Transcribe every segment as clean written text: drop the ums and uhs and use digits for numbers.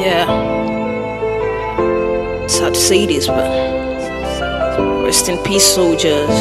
Yeah. It's hard to say this, but rest in peace, soldiers.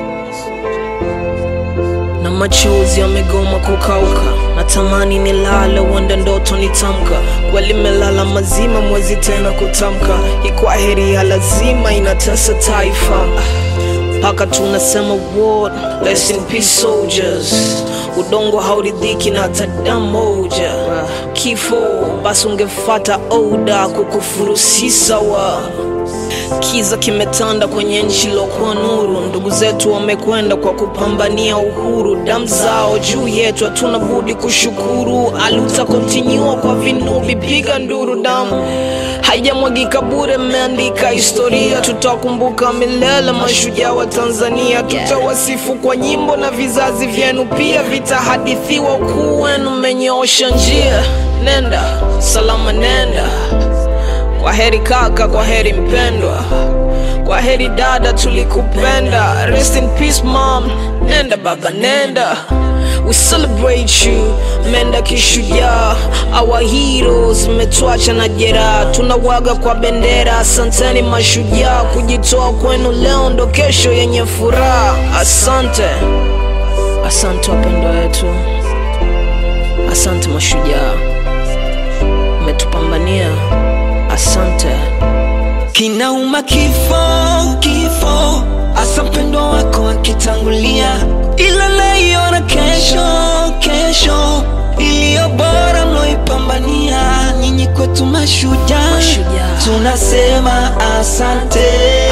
Na machozi yamegoma kukauka, natamani nilale wanda ndoto nitamka. Kweli melala mazima mwezi tena kutamka. Ikwaheri ya lazima inatesa taifa, paka tunasema word. Rest in peace, soldiers. Udongo hauridhiki na hata damu moja. Kifo basi ungefata oda, kukufuru si sawa. Kiza kimetanda kwenye nchi lokuwa nuru. Ndugu zetu wamekwenda kwa kupambania uhuru. Damu zao juu yetu hatuna budi kushukuru. Aluta continue kwa vinubi, piga nduru. Damu haijamwagika bure, mmeandika historia. Tutakumbuka milele mashujaa wa Tanzania. Tutawasifu kwa nyimbo na vizazi vyenu pia vitahadithiwa. Ukuu wenu mmenyoosha njia. Nenda salama, nenda. Kwa heri kaka, kwa heri mpendwa, kwa heri dada, tulikupenda. Rest in peace mom, nenda baba, nenda. We celebrate you, menda kishujaa. Our heroes metuacha na jeraha, tunawaga kwa bendera. Asanteni mashujaa, kujitoa kwenu leo ndo kesho yenye furaha. Asante, asante wapendwa wetu, asante mashujaa, metupambania. Asante. Kinauma kifo, asa mpendwa wako akitangulia. Ila leo na kesho iliyo bora mloipambania. Nyinyi kwetu mashujaa, tunasema asante.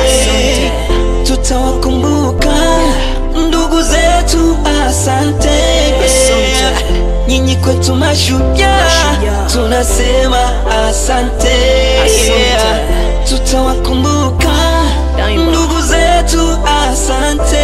Tutawakumbuka ndugu zetu, asante. Nyinyi kwetu mashujaa, tunasema asante. Tutawakumbuka ndugu zetu, asante.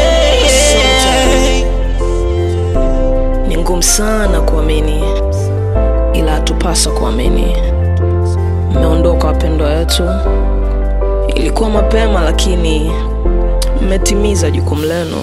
Ni ngumu sana kuamini, ila hatupasa kuamini. Mmeondoka wapendwa wetu. Ilikuwa mapema, lakini mmetimiza jukumu lenu.